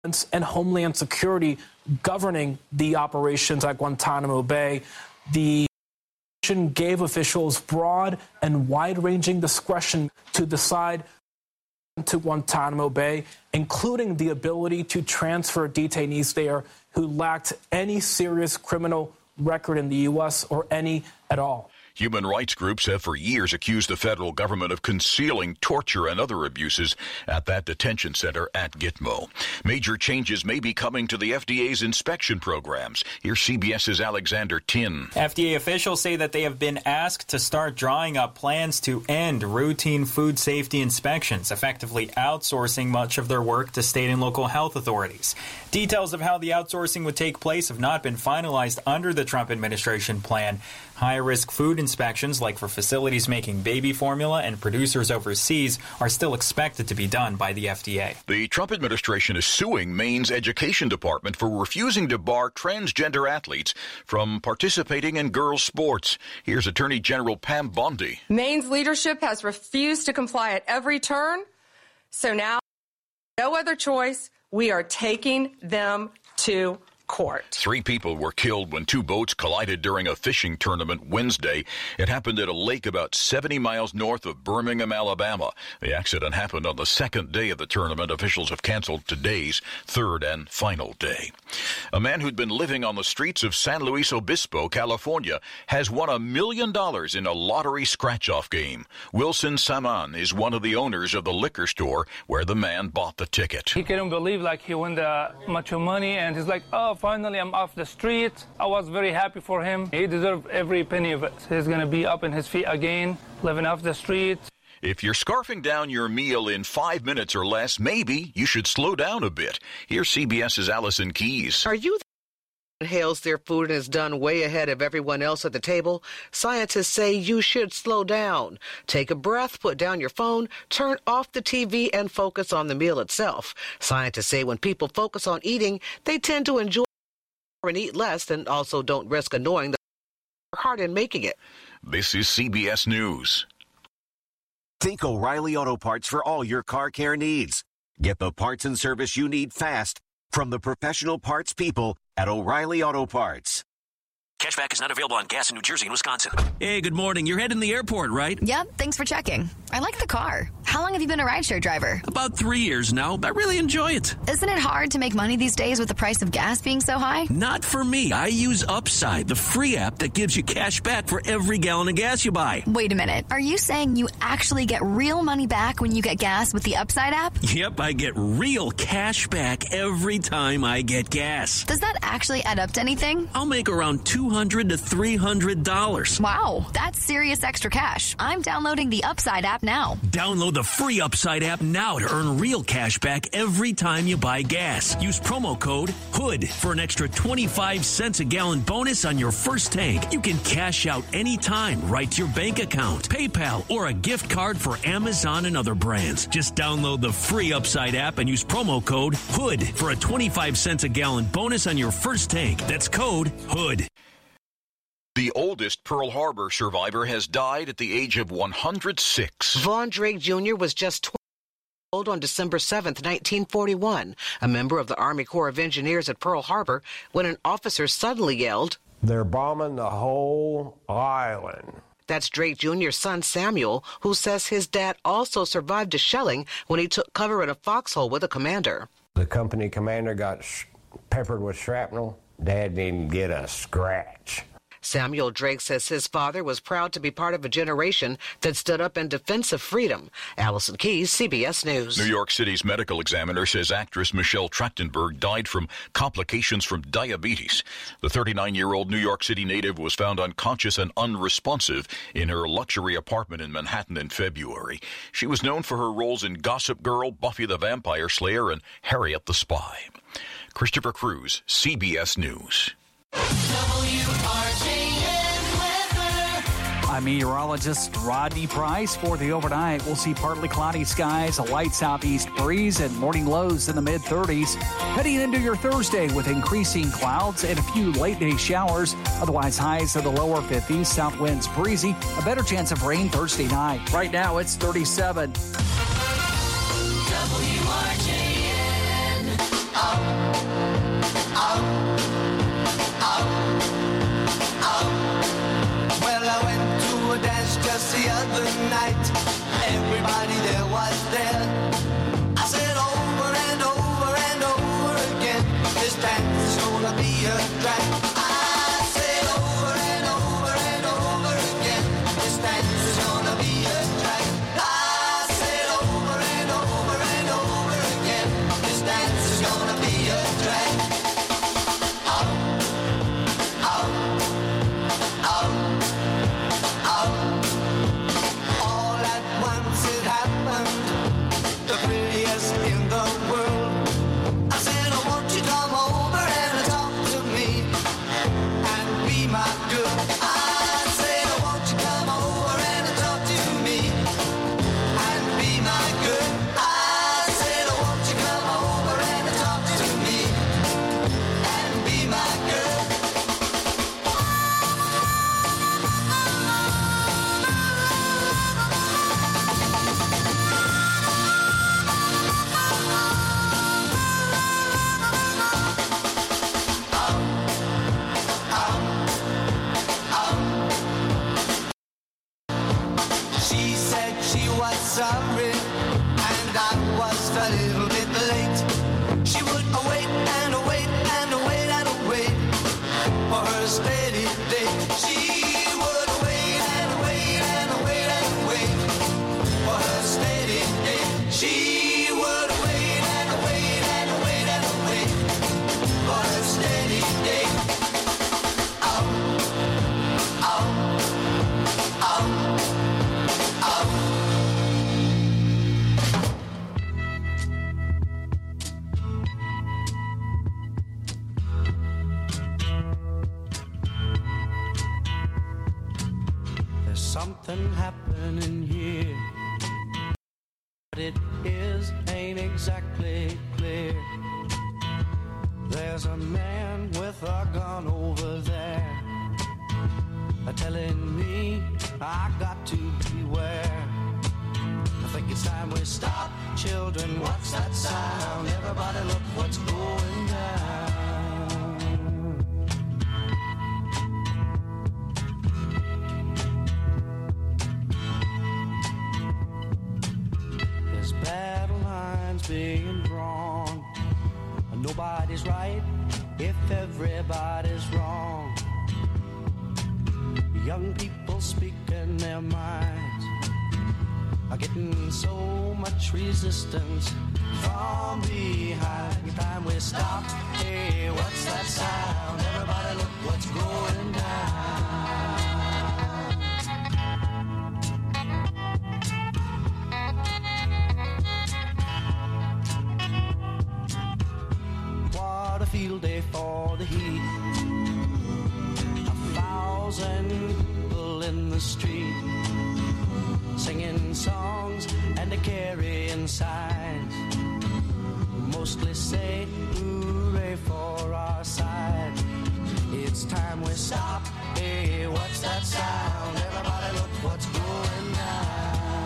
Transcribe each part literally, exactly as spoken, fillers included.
and Homeland Security governing the operations at Guantanamo Bay. The administration gave officials broad and wide-ranging discretion to decide to Guantanamo Bay, including the ability to transfer detainees there who lacked any serious criminal record in the U S or any at all. Human rights groups have for years accused the federal government of concealing torture and other abuses at that detention center at Gitmo. Major changes may be coming to the F D A's inspection programs. Here's CBS's Alexander Tin. F D A officials say that they have been asked to start drawing up plans to end routine food safety inspections, effectively outsourcing much of their work to state and local health authorities. Details of how the outsourcing would take place have not been finalized under the Trump administration plan. High-risk food inspections, like for facilities making baby formula and producers overseas, are still expected to be done by the F D A. The Trump administration is suing Maine's education department for refusing to bar transgender athletes from participating in girls' sports. Here's Attorney General Pam Bondi. Maine's leadership has refused to comply at every turn, so now, no other choice, we are taking them to court. Three people were killed when two boats collided during a fishing tournament Wednesday. It happened at a lake about seventy miles north of Birmingham, Alabama. The accident happened on the second day of the tournament. Officials have canceled today's third and final day. A man who'd been living on the streets of San Luis Obispo, California, has won a million dollars in a lottery scratch-off game. Wilson Saman is one of the owners of the liquor store where the man bought the ticket. He couldn't believe like he won the much money, and he's like, oh, finally, I'm off the street. I was very happy for him. He deserved every penny of it. He's going to be up in his feet again, living off the street. If you're scarfing down your meal in five minutes or less, maybe you should slow down a bit. Here's CBS's Allison Keyes. Are you the inhales their food and is done way ahead of everyone else at the table? Scientists say you should slow down. Take a breath, put down your phone, turn off the T V, and focus on the meal itself. Scientists say when people focus on eating, they tend to enjoy and eat less, and also don't risk annoying the heart in making it. This is C B S News. Think O'Reilly Auto Parts for all your car care needs. Get the parts and service you need fast from the professional parts people at O'Reilly Auto Parts. Cashback is not available on gas in New Jersey and Wisconsin. Hey, good morning. You're heading to the airport, right? Yep, thanks for checking. I like the car. How long have you been a rideshare driver? About three years now. I really enjoy it. Isn't it hard to make money these days with the price of gas being so high? Not for me. I use Upside, the free app that gives you cash back for every gallon of gas you buy. Wait a minute. Are you saying you actually get real money back when you get gas with the Upside app? Yep, I get real cash back every time I get gas. Does that actually add up to anything? I'll make around two hundred to three hundred dollars. Wow, that's serious extra cash. I'm downloading the Upside app now. Download the free Upside app now to earn real cash back every time you buy gas. Use promo code HOOD for an extra twenty-five cents a gallon bonus on your first tank. You can cash out anytime right to your bank account, PayPal, or a gift card for Amazon and other brands. Just download the free Upside app and use promo code HOOD for a twenty-five cents a gallon bonus on your first tank. That's code HOOD. The oldest Pearl Harbor survivor has died at the age of one hundred six. Vaughn Drake Junior was just twenty years old on December seventh, nineteen forty-one, a member of the Army Corps of Engineers at Pearl Harbor, when an officer suddenly yelled, "They're bombing the whole island." That's Drake Junior's son, Samuel, who says his dad also survived a shelling when he took cover in a foxhole with a commander. The company commander got sh- peppered with shrapnel. Dad didn't get a scratch. Samuel Drake says his father was proud to be part of a generation that stood up in defense of freedom. Allison Keyes, C B S News. New York City's medical examiner says actress Michelle Trachtenberg died from complications from diabetes. The thirty-nine-year-old New York City native was found unconscious and unresponsive in her luxury apartment in Manhattan in February. She was known for her roles in Gossip Girl, Buffy the Vampire Slayer, and Harriet the Spy. Christopher Cruz, C B S News. I'm meteorologist Rodney Price. For the overnight, we'll see partly cloudy skies, a light southeast breeze, and morning lows in the mid-thirties. Heading into your Thursday with increasing clouds and a few late-day showers. Otherwise, highs in the lower fifties, south winds breezy, a better chance of rain Thursday night. Right now, it's thirty-seven. W R J N. gonna be a drag. Oh, oh, oh, oh. All at once it happened, the prettiest in the world. I said, oh, won't you come over and talk to me and be my girl? I said, oh, won't you come over and talk to me and be my girl? I said, oh, won't you come over and talk to me and be my girl? She said she was sorry, and I was a little bit late. She would await and await and await and wait for her steady date. She would wait and wait and wait and wait for her steady date. She would wait and wait and wait and wait for her steady date. Oh, oh, oh. There's something happening here. What it is ain't exactly clear. There's a man with a gun over there, telling me I got to beware. I think it's time we stop. Children, what's that sound? Everybody look what's going down. There's battle lines being drawn. Nobody's right if everybody's wrong. Young people speaking their minds are getting so much resistance from behind. Every time we stop, hey, what's that sound? Everybody look what's going down. What a field day for the heat. A thousand people in the street, singing songs and carrying signs, mostly say hooray for our side. It's time we stop. Hey, what's that sound? Everybody look what's going down.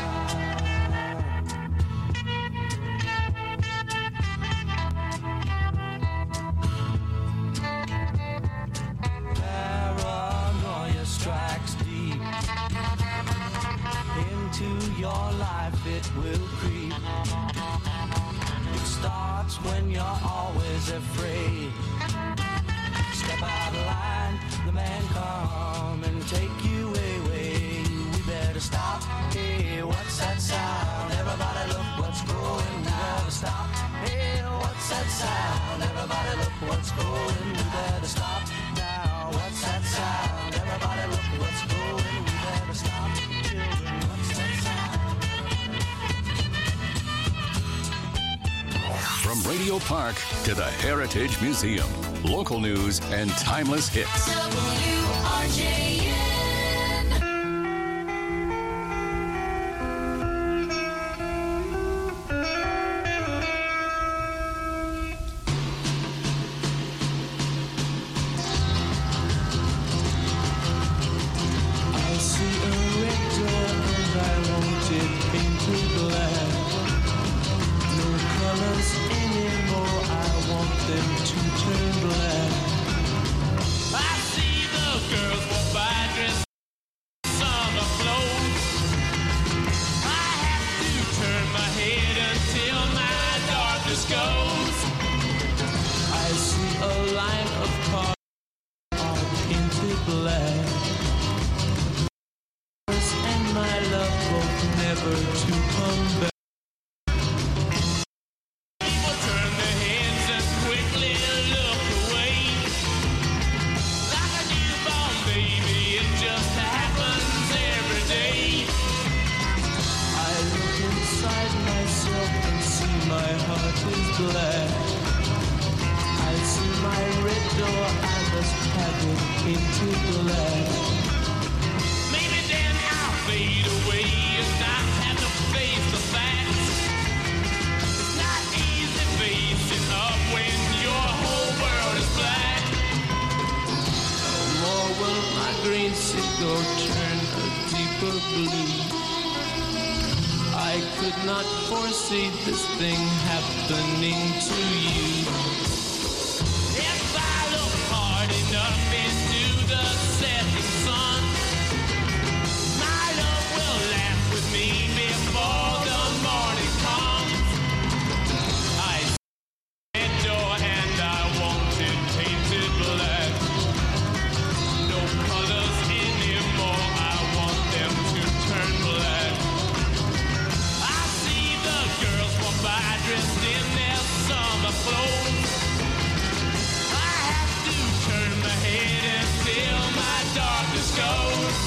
Paranoia strikes deep into your life, it will creep. It starts when you're always afraid. Step out of line, the man come and take you away. We better stop. Hey, what's that sound? Everybody look what's going. We better stop. Hey, what's that sound? Everybody look what's going. We better stop now. What's that sound? Everybody look what's going. We better stop. Children, what's that sound? From Radio Park to the Heritage Museum, local news and timeless hits. W R J N. I see a red door and I want it painted black. No colors anymore, I want them to turn black. I see the girls walk by into black. Maybe then I'll fade away and not have to face the facts. It's not easy facing up when your whole world is black. No more will my green cigar turn a deeper blue. I could not foresee this thing happening to you. If I look hard enough into the setting sun, my love will laugh with me before the morning comes. I said door and I wanted painted black. No colors anymore, I want them to turn black. I see the girls walk by dressed in their summer clothes. I have to turn my head until my darkness goes.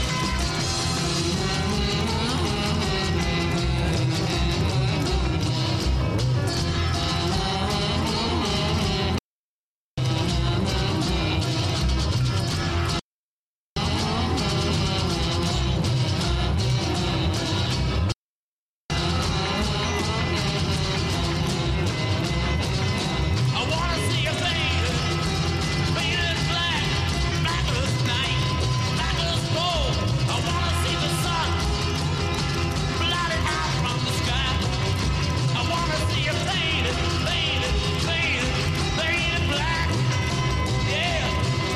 I wanna see you faded, faded black, black as night, black as gold. I wanna see the sun blotted out from the sky. I wanna see you faded, faded, faded, faded black. Yeah.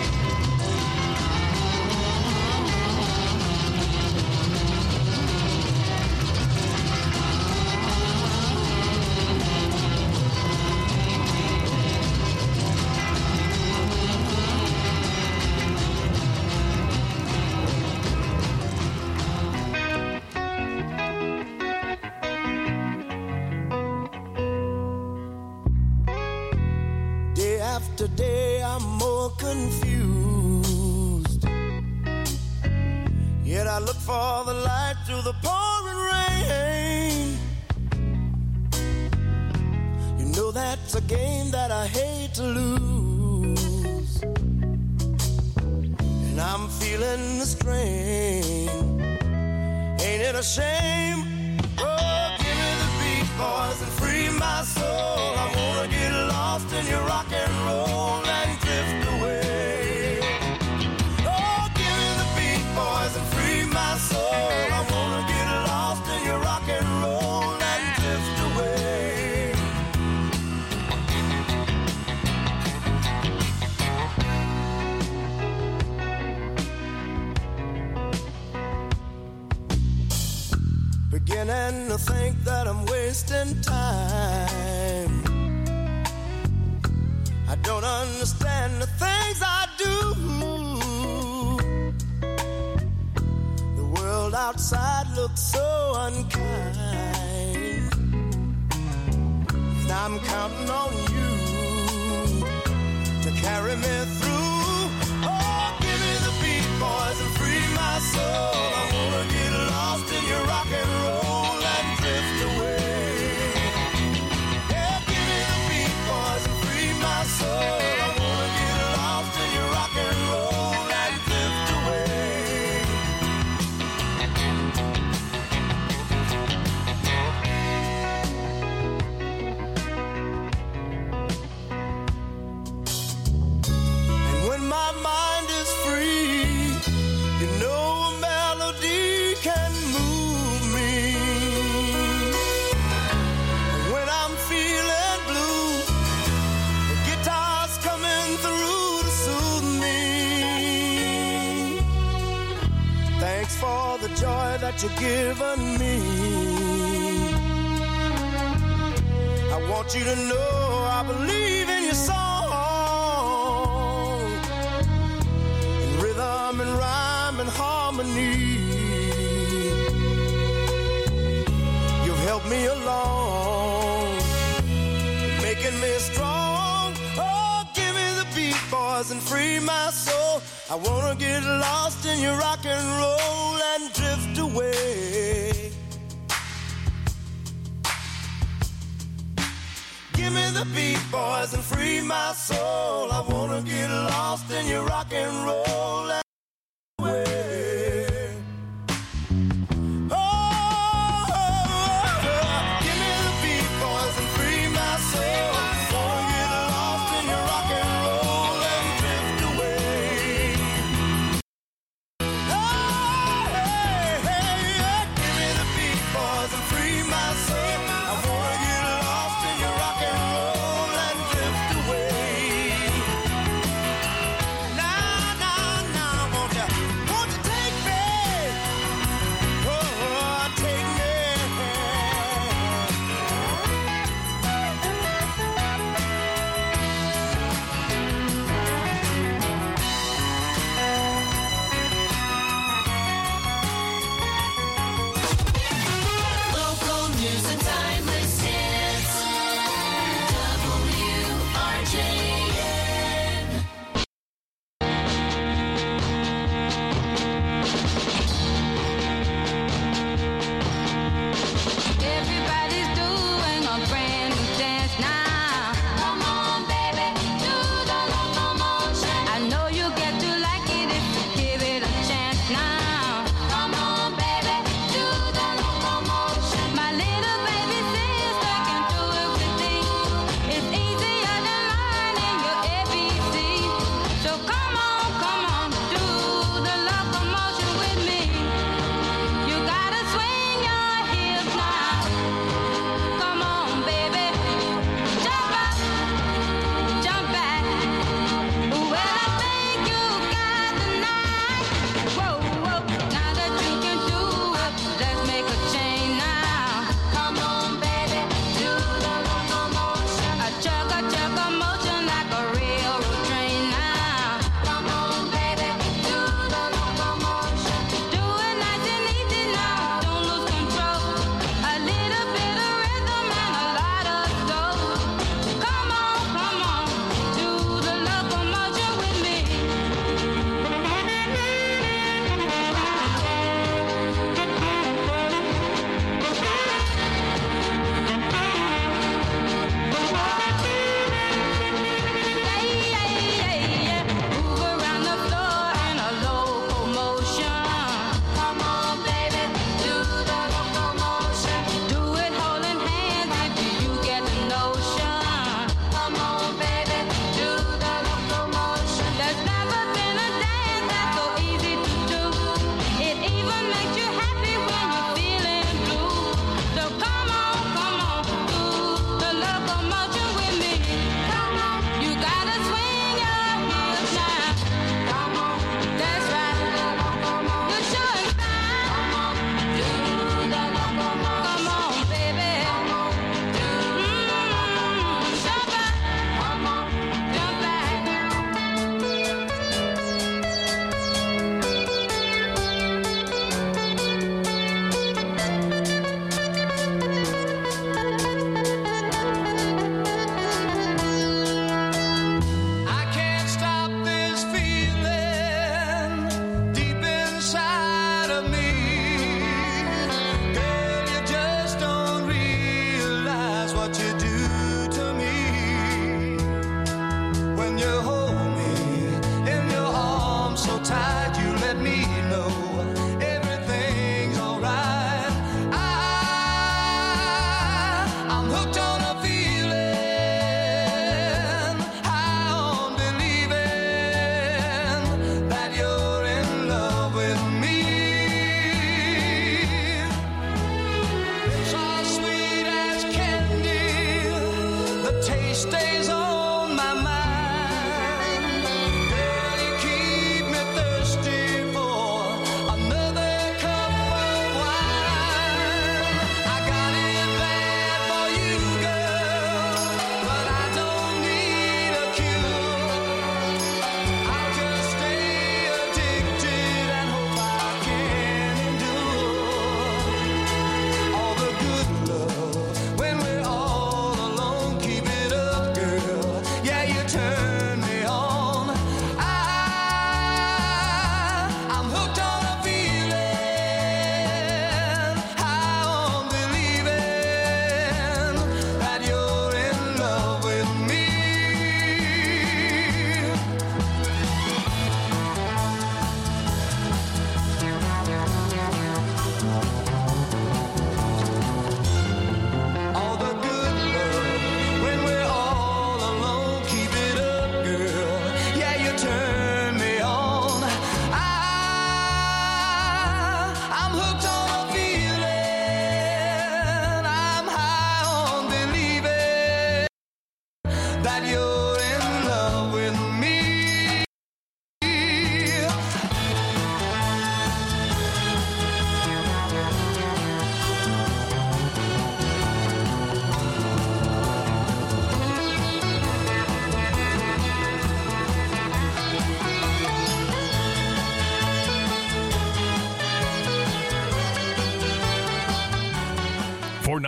Day after day, I'm more confused. Yet I look for the light through the pouring rain. You know that's a game that I hate to lose. And I'm feeling the strain. Ain't it a shame? Oh, give me the beat, boys, and free my soul. I wanna get lost in your rock and roll and drift away. Oh, give me the beat, boys, and free my soul. I wanna get lost in your rock and roll and drift away. Beginning to think that I'm wasting time. I don't understand the things I do. The world outside looks so unkind. And I'm counting on you to carry me through. Oh, give me the beat, boys, and free my soul. I wanna get lost in your rock and roll and drift away. Yeah, give me the beat, boys, and free my soul. I wanna get lost in your rock and roll and drift away. And when my mind is free, you know a melody can move me. And when I'm feeling blue, the guitar's coming through to soothe me. Thanks for the joy that you've given me. I want you to know I believe in your song, in rhythm and rhyme and harmony. You've helped me along, making me strong. Oh, give me the beat, boys, and free my soul. I wanna get lost in your rock and roll and drift away. Give give me the beat, boys, and free my soul. I wanna get lost in your rock and roll. Now, now, now.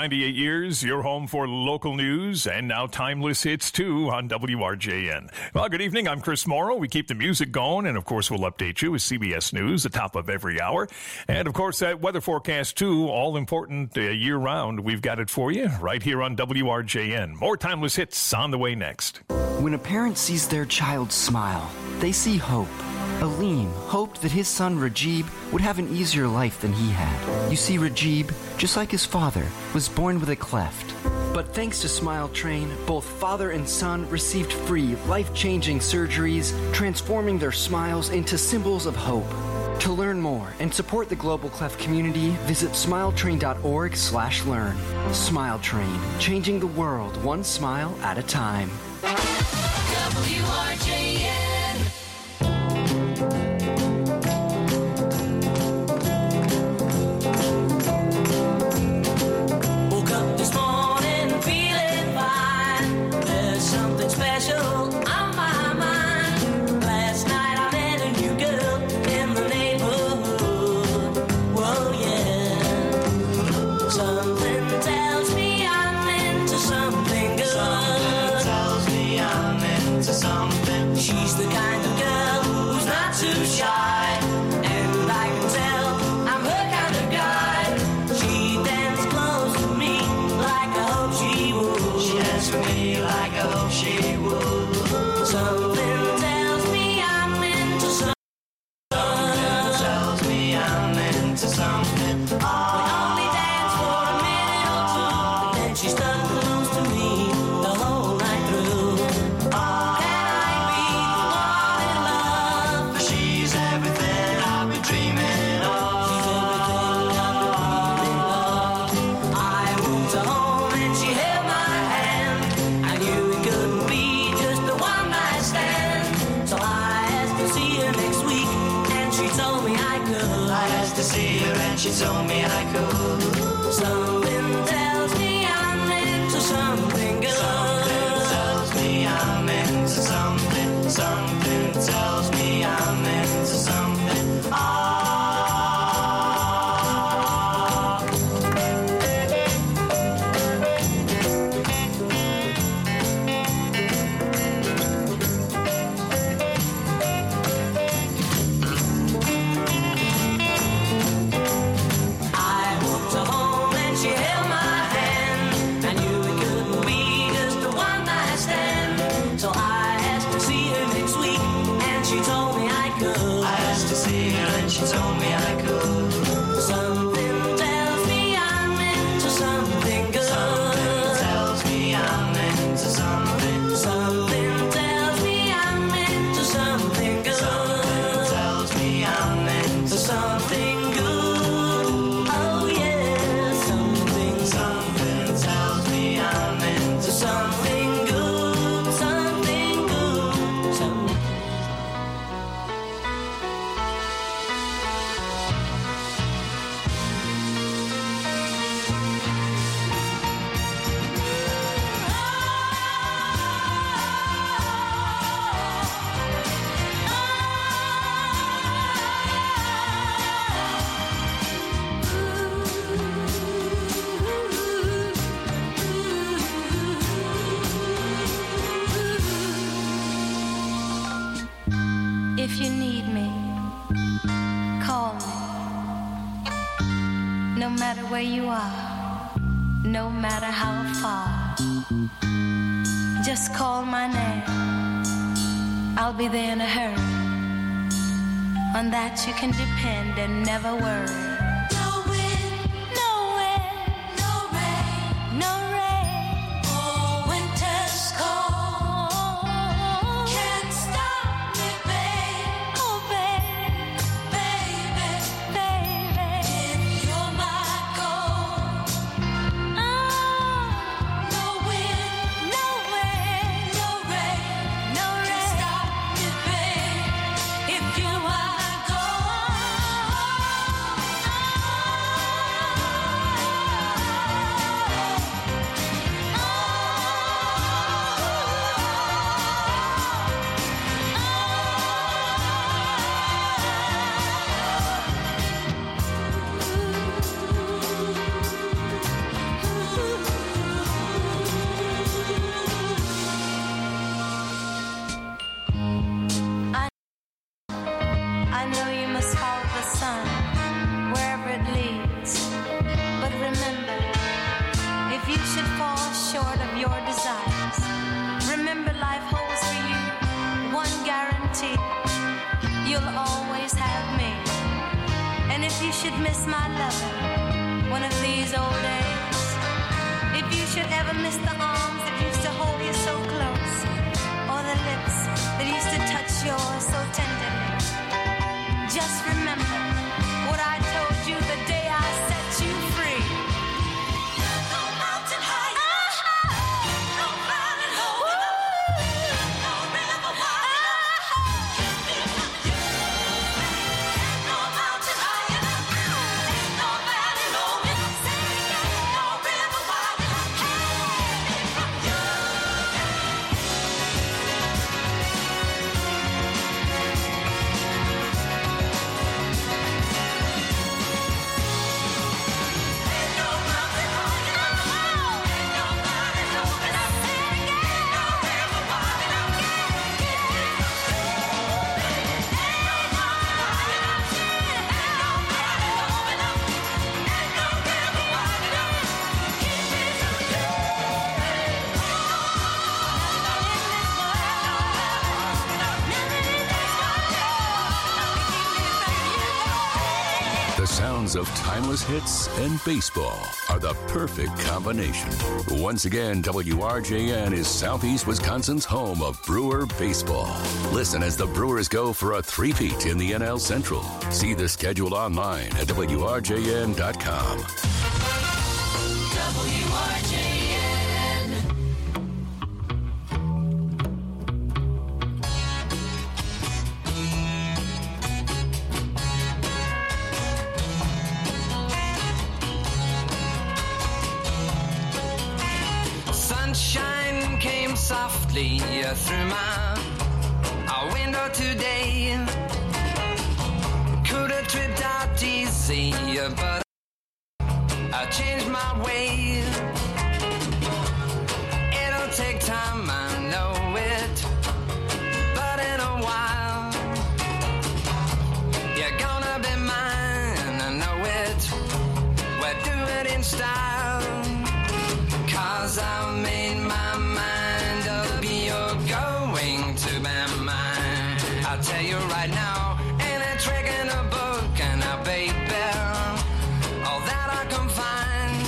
ninety-eight years, your home for local news and now timeless hits too on W R J N. Well, good evening. I'm Chris Morrow. We keep the music going, and of course, we'll update you with C B S News, the top of every hour. And of course, that weather forecast too, all important uh, year round. We've got it for you right here on W R J N. More timeless hits on the way next. When a parent sees their child smile, they see hope. Aleem hoped that his son Rajib would have an easier life than he had. You see, Rajib, just like his father, was born with a cleft. But thanks to Smile Train, both father and son received free, life-changing surgeries, transforming their smiles into symbols of hope. To learn more and support the Global Cleft community, visit smiletrain.org slash learn. Smile Train, changing the world one smile at a time. W R J N. She told me I could. Something tells me I'm into something good. Something tells me I'm into something. Something tells me I'm into something. Ah. She told me I could. Something tells me I'm into something good. Something tells me I'm into something. Something tells me I'm into something good. Something tells me I'm into something good. Oh yeah, something. Something tells me I'm into something good. Something good. Something. If you need me, call me. No matter where you are, no matter how far, just call my name. I'll be there in a hurry. On that you can depend and never worry. No wind, no wind, no rain, no rain. Oh, winter's cold can't stop me, babe. Oh, babe, baby, baby, if you're my goal. Oh, no wind, no wind, no rain, no rain can stop me, babe. If you are gold. guarantee you'll always have me. And if you should miss my loving one of these old days, if you should ever miss the arms that used to hold you so close, or the lips that used to touch yours so tenderly, just remember what I told you the day I set you free. No mountain high, no valley low, no river wide, no mountain high, no valley low, no river wide, from you. The sounds of timeless hits and baseball are the perfect combination. Once again, W R J N is Southeast Wisconsin's home of Brewer baseball. Listen as the Brewers go for a three-peat in the N L Central. See the schedule online at W R J N dot com. W R J N. Sunshine came softly through my uh, window today. Could have tripped out easy, but I changed my way. It'll take time, I know it, but in a while you're gonna be mine, I know it. We'll do it in style, 'cause I've made my mind up, you're going to be mine. I'll tell you right now, ain't a trick in a book, and a baby, all that I can find.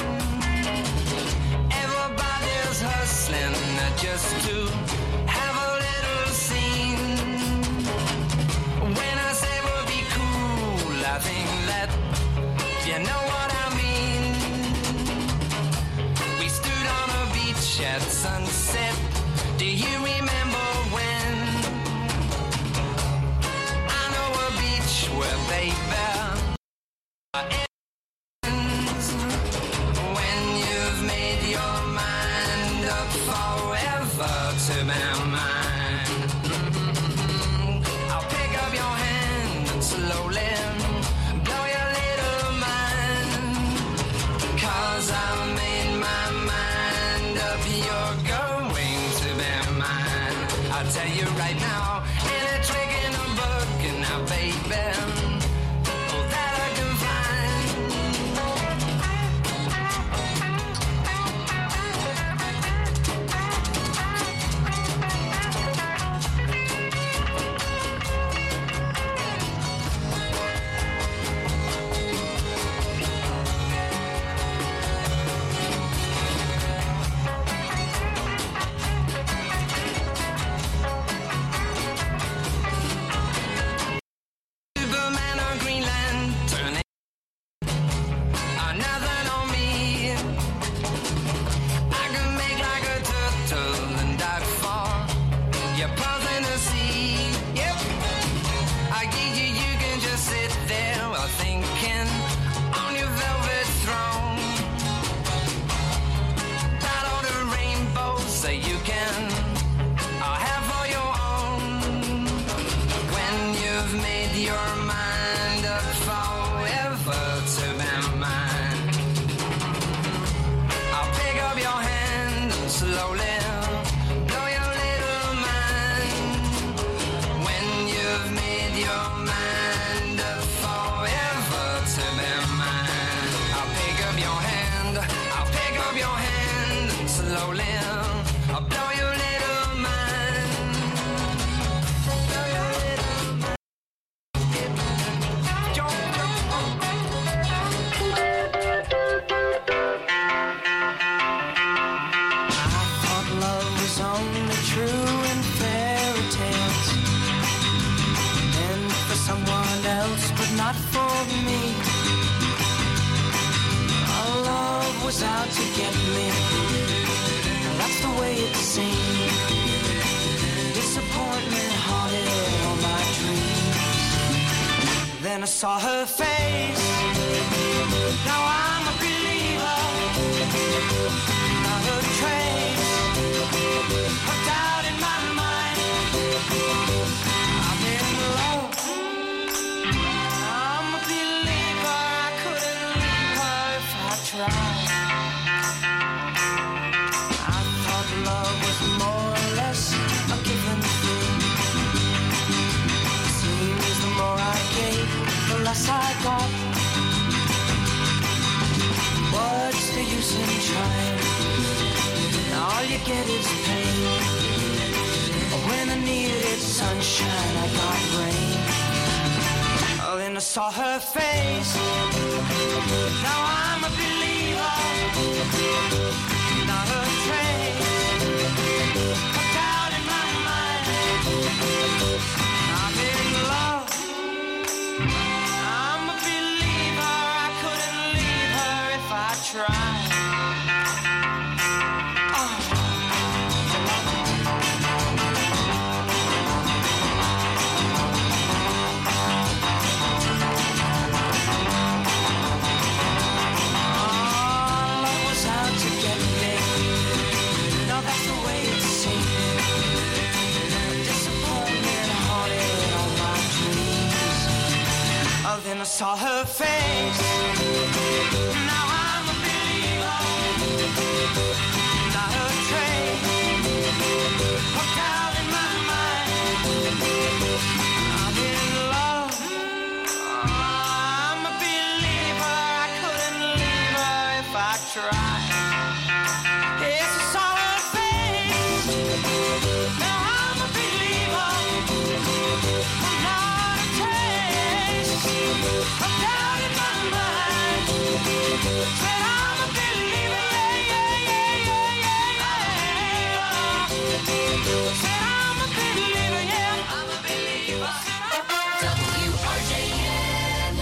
Everybody's hustling just to have a little scene. When I say we'll be cool, I think that you know what I mean. We stood on a beach at sunset. Do you remember when? I know a beach where, baby, ends when you've made your mind up forever to be mine. I'll pick up your hand and slowly blow your little mind, 'cause I've made my mind up, you're going to be mine. I'll tell you right now, ain't a trick in a book, and now, baby, all that I can find. Superman or Green Lantern, another on me. I can make like a turtle and dive for your paws in the sea. Yep, I give you, you can just sit there while thinking on your velvet throne. Battle the rainbows so you can uh, have all your own. When you've made your mind up forever to be mine, I'll pick up your hand and slowly blow your little mind, I saw her face. Now I'm a believer. Not a trace of doubt in my mind. I'm in love. I'm a believer. I couldn't leave her if I tried. I thought love was more or less a given thing. Seems the more I gave, the less I got. What's the use in trying? All you get is pain. When I needed sunshine, I got rain. Oh, then I saw her face. Now I'm a believer. Not a trace of doubt in my mind. I'm in love. I'm a believer. I couldn't leave her if I tried. Then I saw her face. Now I'm a believer. Not a trace of doubt in my mind. I'm in love. I'm a believer. I couldn't leave her if I tried. Yes, I saw her face. Now I'm a believer. Not a trace of doubt in my mind. Said I'm a believer, yeah, yeah, yeah, yeah, yeah. Said I'm a believer, yeah, I'm a believer. W R J N.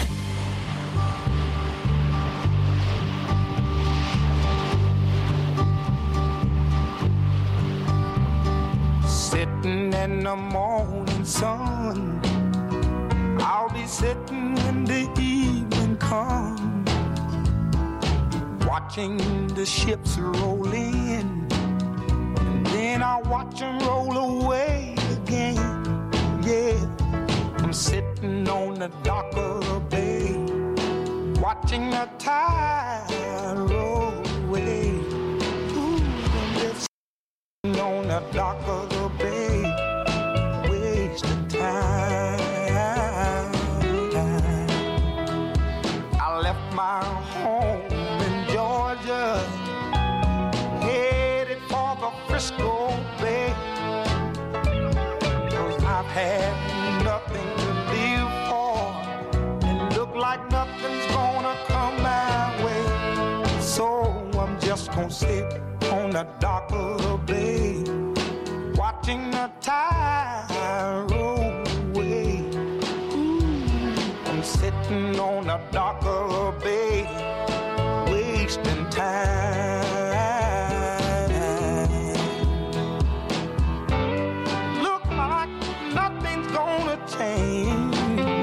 Sitting in the morning sun, I'll be sitting when the evening comes, watching the ships roll in, and then I'll watch them roll away again. Yeah, I'm sitting on the dock of the bay, watching the tide roll away. Ooh, I'm just sitting on the dock of the bay, wasting time. My home in Georgia, headed for the Frisco Bay, 'cause I've had nothing to live for, and look like nothing's gonna come my way. So I'm just gonna sit on the dock of the bay, watching the tide roll away. Ooh, I'm sitting on the dock of the bay, wasting time. Look like nothing's gonna change.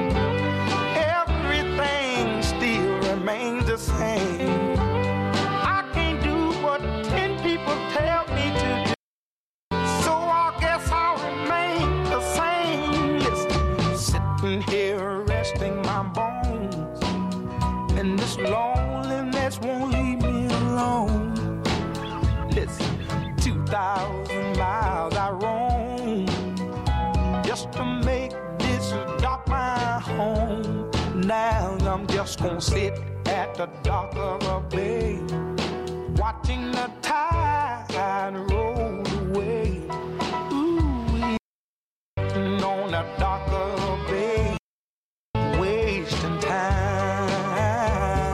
Everything still remains the same. I can't do what ten people tell me to do, so I guess I'll remain the same. Listen, sitting here resting my bones, and this loneliness won't leave me alone. Listen, two thousand miles I roam just to make this dock my home. Now I'm just gonna sit at the dock of the bay, watching the tide roll away. Ooh, on the dock of the bay, wasting time.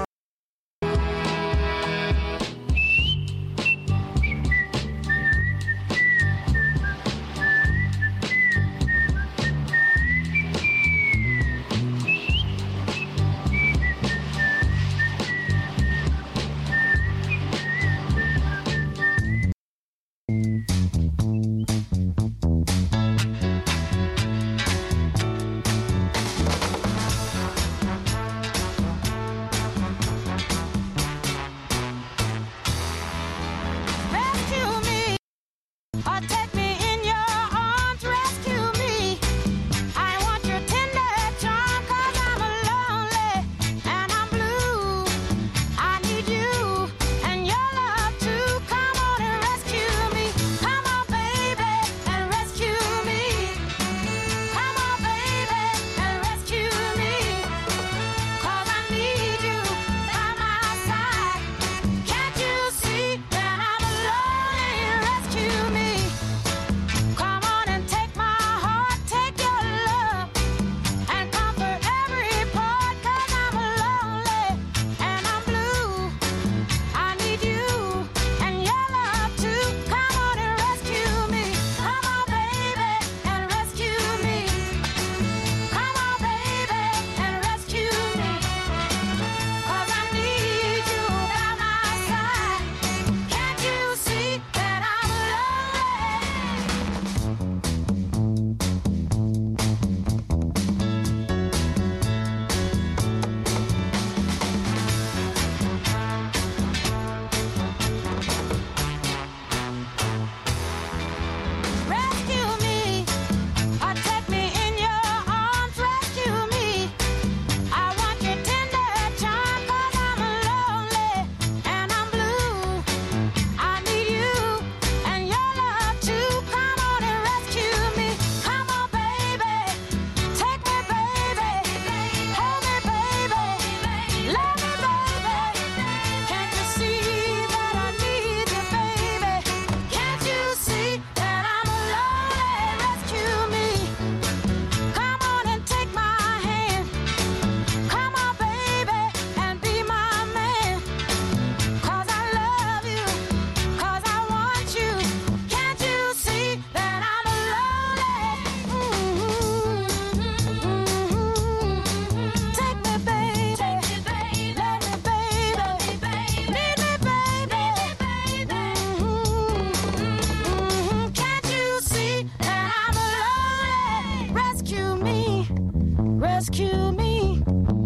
rescue me.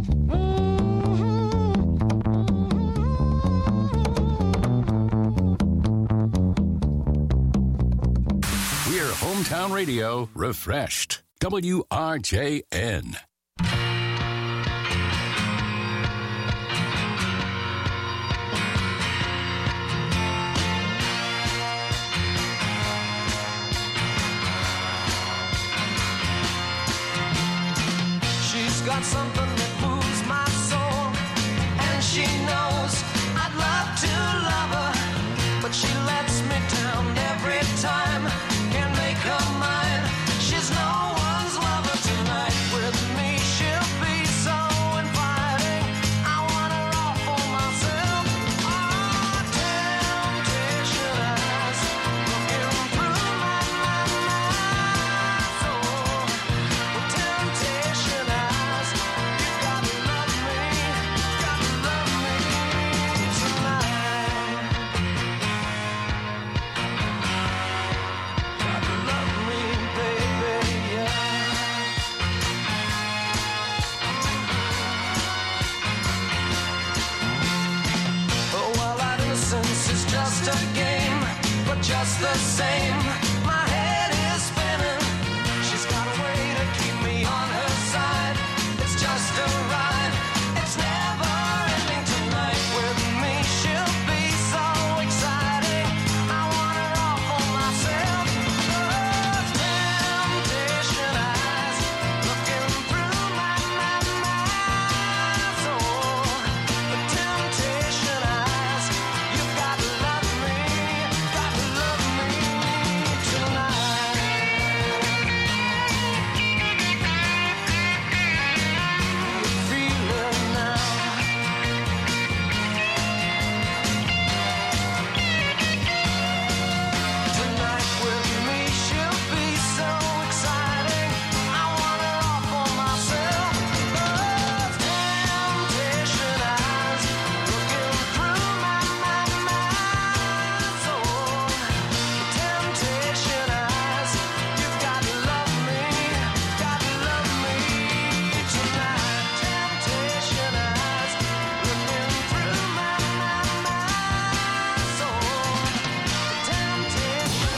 We're Hometown Radio refreshed. W R J N. She's got something that moves my soul, and she knows I'd love to love her, but she lets me down every time. Can't make her mine. She's no one's lover tonight. With me, she'll be so inviting. I want her all for myself. Oh, temptation eyes looking through my, my, my soul. With temptation eyes, you gotta love me, gotta love me tonight. Gotta love me, baby, yeah. Oh, well, that innocence is just a game, but just the same, my head is spinning. She's got a way to keep me on her side. It's just a ride. It's never ending tonight. With me, she'll be so exciting. I want her all for myself. Oh, temptation eyes looking through my, my, my soul. The temptation eyes, you gotta love me, gotta love me tonight. Feel it now. Tonight with me, she'll be so exciting. I want her all for myself. Oh, temptation eyes looking through my, my, my soul. Temptation eyes, you've got to love me, got to love me tonight. Temptation eyes looking through my, my, my soul. Temptation.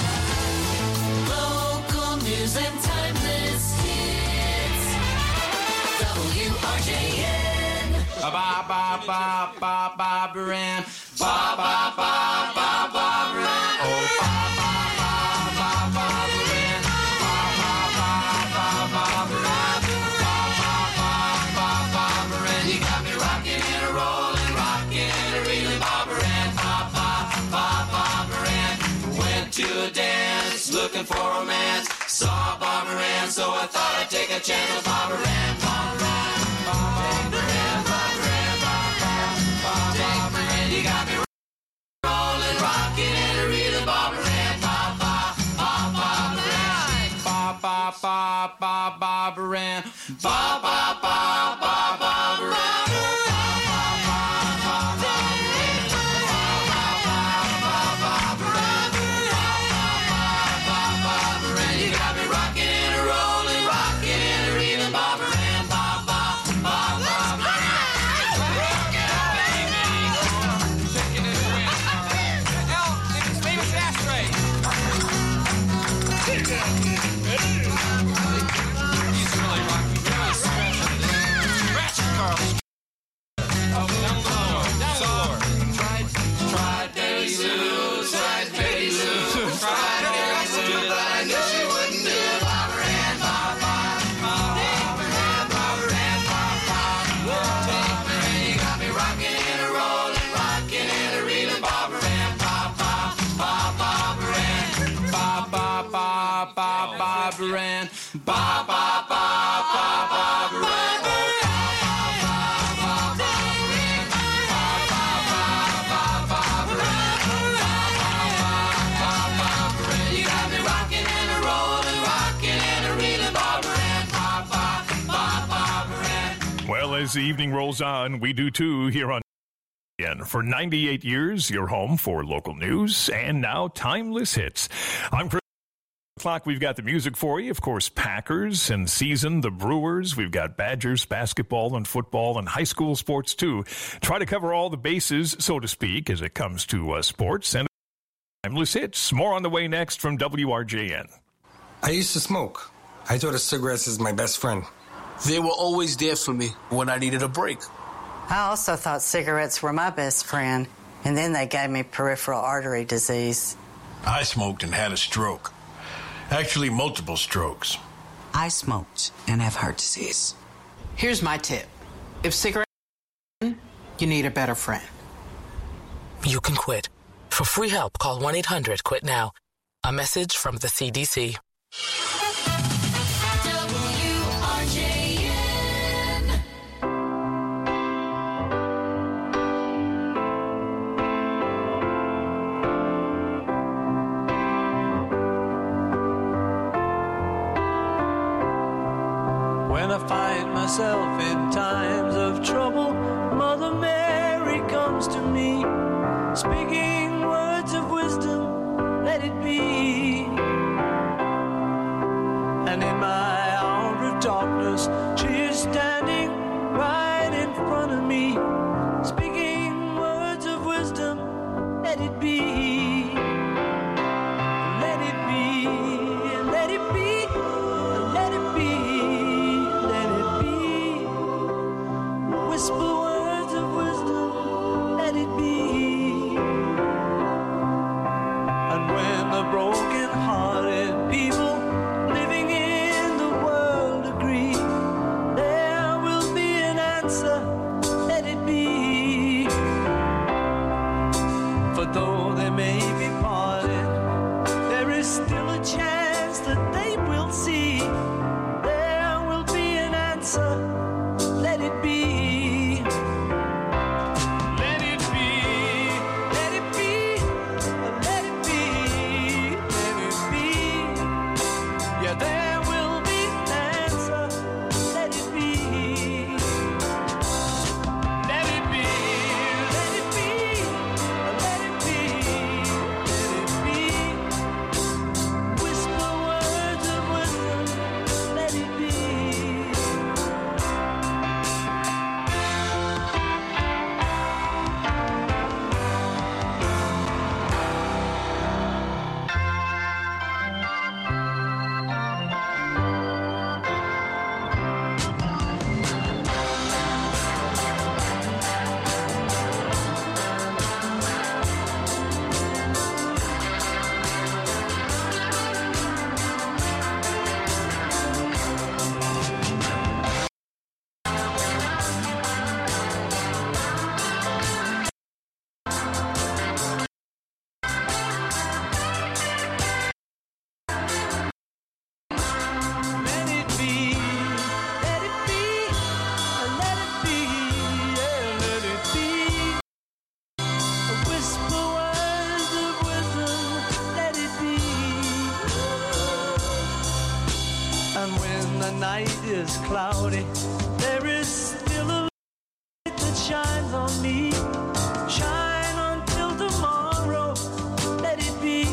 Local news and timeless hits. W R J N. Ba ba ba ba ba ba Baran. Ba ba ba ba ba Baran. Oh ba ba ba ba ba Baran. Ba ba ba ba ba Baran. Ba ba ba ba ba Baran. You got me rocking and a rolling, rocking and a reeling, Bob Baran. Ba ba ba ba Baran. Went to a dance, looking for romance. Saw Bob Baran, so I thought I'd take a chance with Bob Baran. Bob Baran. Bob Baran. Bob Baran. Bob Baran. You got me rolling, rocking and a reeling, Bob Baran. Ba ba ba ba Baran. Ba ba ba ba ba Baran. Ba ba ba ba ba Baran. You got me rocking and a rolling, rocking and a reeling, Bob Baran. Ba ba ba ba Baran. Tried Betty Lou, tried Betty Lou, tried Betty Lou, but I knew she wouldn't do it. Bob Baran, Bob Bob, Bob Baran, Bob Baran, Bob Bob, Bob Baran. You got me rocking and a rolling, rocking and a reeling, Bob Baran, Bob Bob, Bob Bob Baran, Bob Bob Bob Bob Bob Baran, Bob Bob Bob Bob Bob Baran. You got me rocking and a rolling, rocking and a reeling, Bob Baran, Bob Bob, Bob Bob Baran. Well, as the evening rolls on, we do too here on And for ninety-eight years, your home for local news and now timeless hits. I'm Chris. Clock, we've got the music for you. Of course, Packers and season, the Brewers. We've got Badgers, basketball and football and high school sports, too. Try to cover all the bases, so to speak, as it comes to uh, sports and timeless hits. More on the way next from W R J N. I used to smoke. I thought of cigarettes as my best friend. They were always there for me when I needed a break. I also thought cigarettes were my best friend, and then they gave me peripheral artery disease. I smoked and had a stroke. Actually, multiple strokes. I smoked and have heart disease. Here's my tip. If cigarettes, you need a better friend. You can quit. For free help, call one eight hundred quit now. A message from the C D C. When I find myself in times of trouble, Mother Mary comes to me, speaking words of wisdom, let it be. And in my hour of darkness, she is standing right in front of me, speaking words of wisdom, let it be. Let it be, let it be, let it be. Whisper words of wisdom, let it be. And when the broken-hearted people living in the world agree, there will be an answer, let it be. For though they may be parted, there is still a chance that they will see. There will be an answer, let it be. Cloudy, there is still a light that shines on me. Shine until tomorrow, let it be.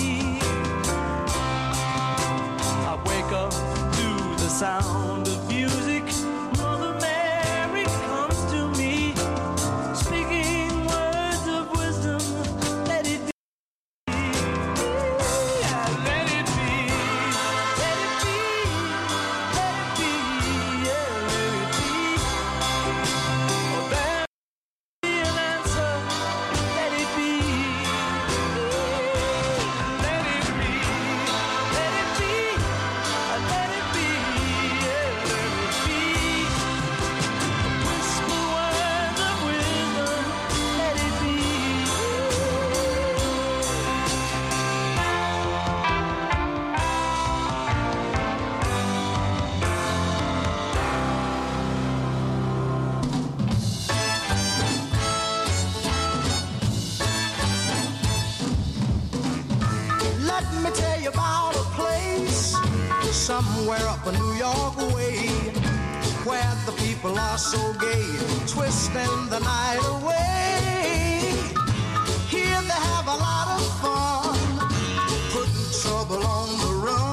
I wake up to the sound of music. Mother Mary comes to me, speaking words of wisdom, let it be. Yeah, let it be, let it be. Let me tell you about a place somewhere up a New York way, where the people are so gay, twisting the night away. Here they have a lot of fun, putting trouble on the run.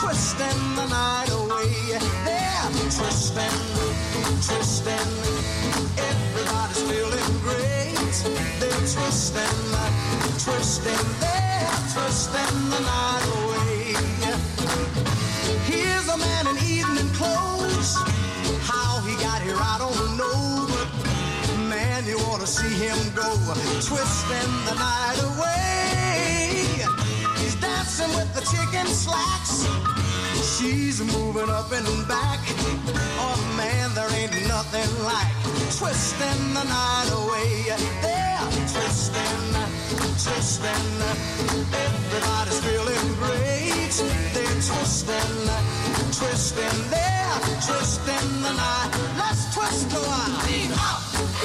twisting the night away. They're twisting, twisting. Everybody's feeling great. They're twisting, twisting. They're twisting the night away. Here's a man in evening clothes. How he got here, I don't know. But man, you ought to see him go, twisting the night away. He's dancing with the chicken slacks. She's moving up and back. Oh man, there ain't nothing like twisting the night away. They're twisting, twisting. Everybody's feeling great. They're twisting, twisting. They're twisting the night. Let's twist a while. Lean up,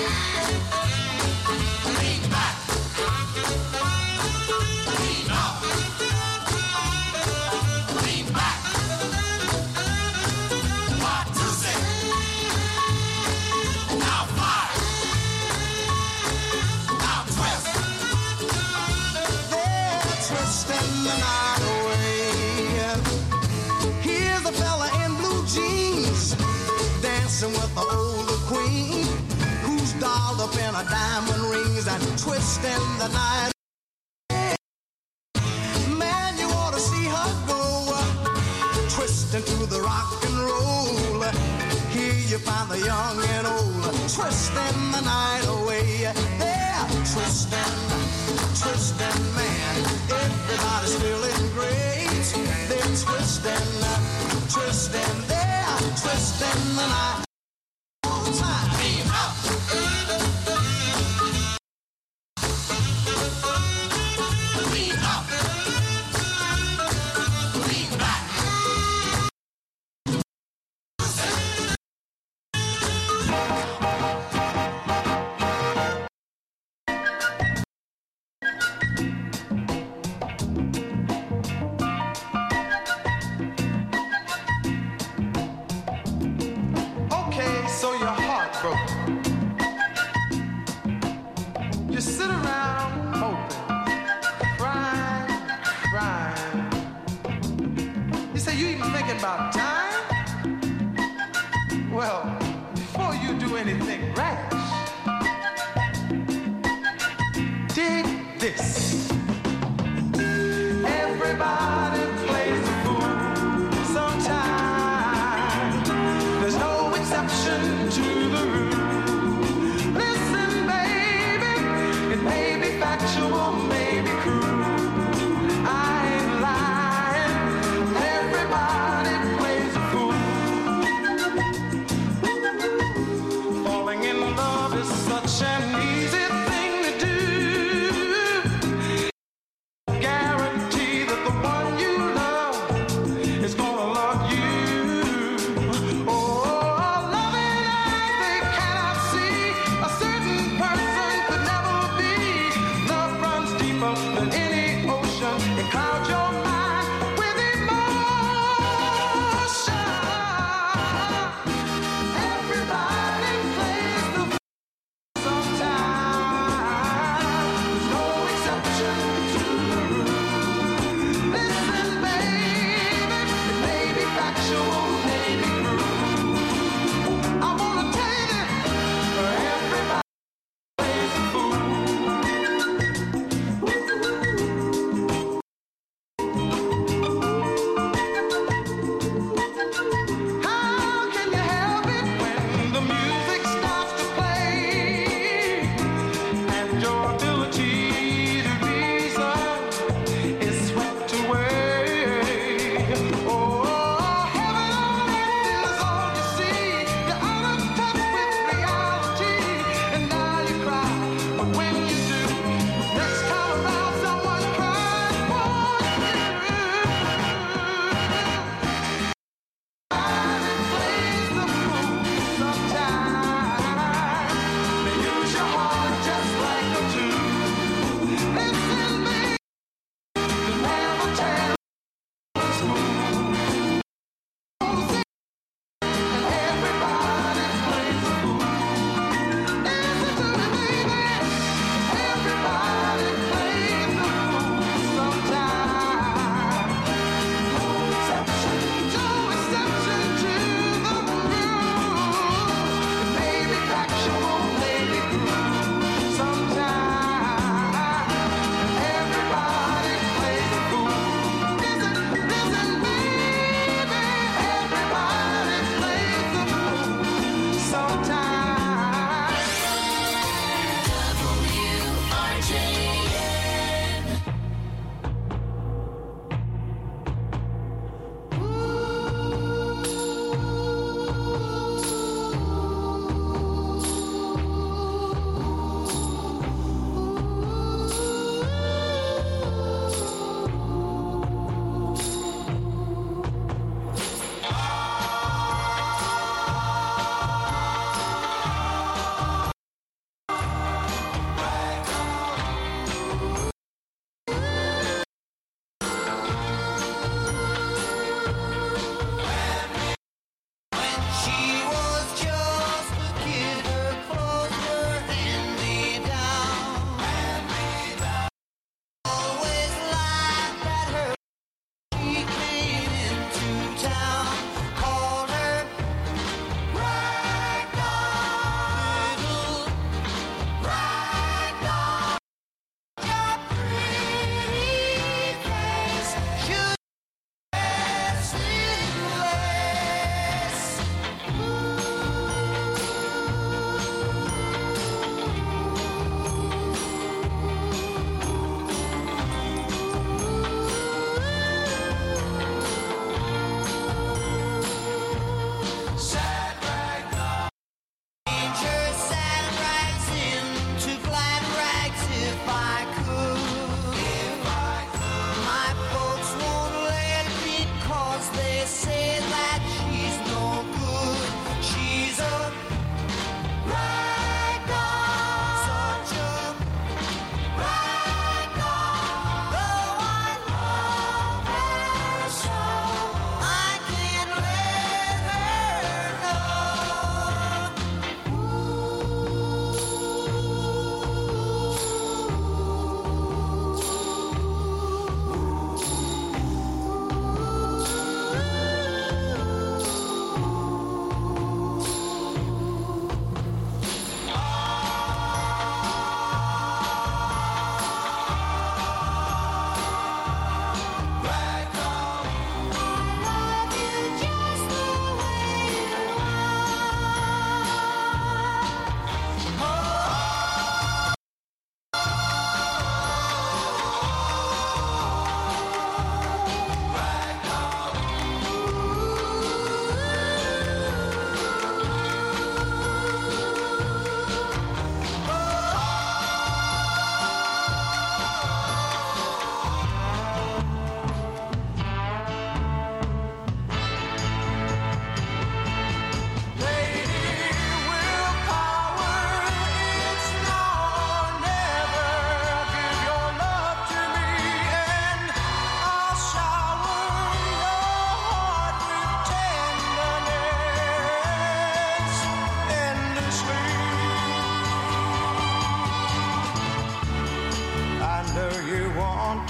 lean back, lean up, lean back. One, two, six. Now five. Now twist. They're twisting the night away. Here's a fella in blue jeans dancing with the older queen, who's dolled up in her diamond rings and twisting the night. Man, you ought to see her go, twisting to the rock and roll. Here you find the young and old, twisting the night away. They're twisting, twisting, man. Everybody's feeling great. They're twisting, twisting. They're twisting the night. All the time. Lean up. Lean up. Lean back. Okay, so your heart broke. You sit around hoping, crying, crying. You say you even thinking about dying? Well, before you do anything rash, dig this. Everybody plays the fool sometimes. There's no exception to the rule. Listen, baby, it may be factual, may be cruel. I ain't lying. Everybody plays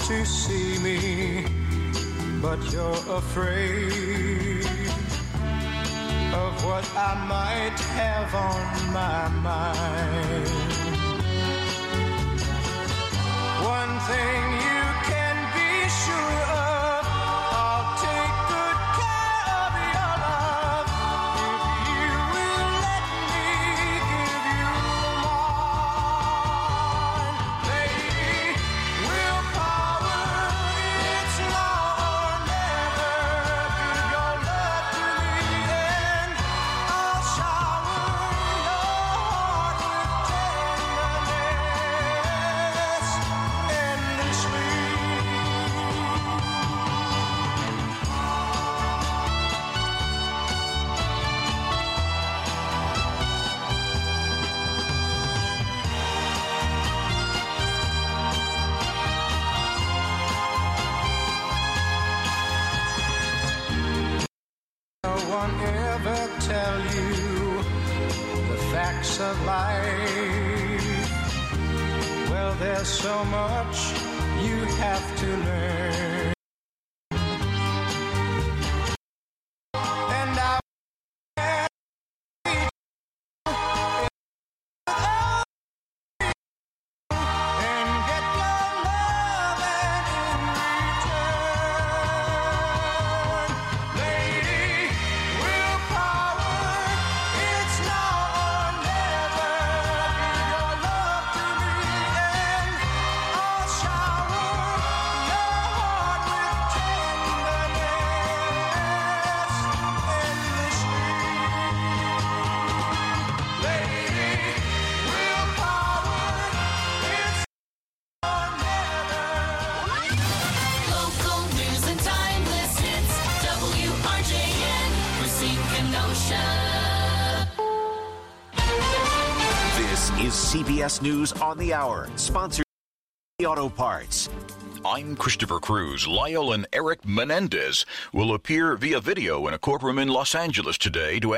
to see me, but you're afraid of what I might have on my mind. One thing you can be sure of, I'll take good care of your love if you will let me give you mine. Lady, willpower, it's now or never. Give your love to me and I'll shower your heart with tenderness endlessly. No one ever tell you the facts of life. Well, there's so much you have to learn. And I and get your love and in return, lady, willpower, it's now or never. Give your love to me and I'll shower your heart with tenderness endlessly. Lady, willpower, it's Local news and timeless hits. W R J N, Racine Kenosha. This is C B S News on the Hour, sponsored by Auto Parts. I'm Christopher Cruz. Lyle and Eric Menendez will appear via video in a courtroom in Los Angeles today to